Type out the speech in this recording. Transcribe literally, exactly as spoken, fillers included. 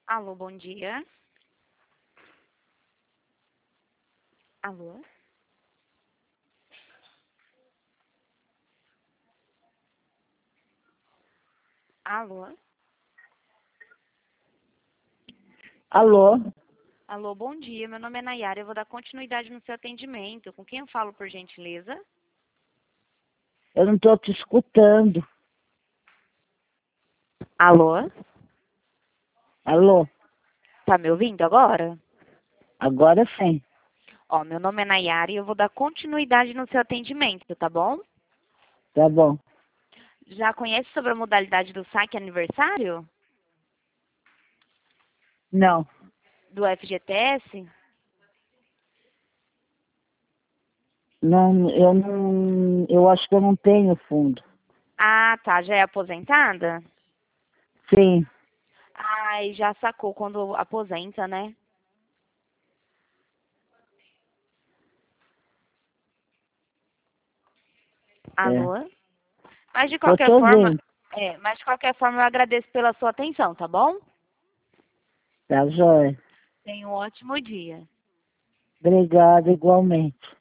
Alô, bom dia. Alô? Alô? Alô? Alô, bom dia. Meu nome é Nayara. Eu vou dar continuidade no seu atendimento. Com quem eu falo, por gentileza? Eu não estou te escutando. Alô? Alô? Tá me ouvindo agora? Agora sim. Ó, meu nome é Nayara e eu vou dar continuidade no seu atendimento, tá bom? Tá bom. Já conhece sobre a modalidade do saque aniversário? Não. Do F G T S? Não, eu não. Eu acho que eu não tenho fundo. Ah, tá. Já é aposentada? Sim. Ai, já sacou quando aposenta, né? É. Alô? Mas de Eu qualquer tô forma, ouvindo. é, mas de qualquer forma eu agradeço pela sua atenção, tá bom? Tá joia. Tenha um ótimo dia. Obrigada igualmente.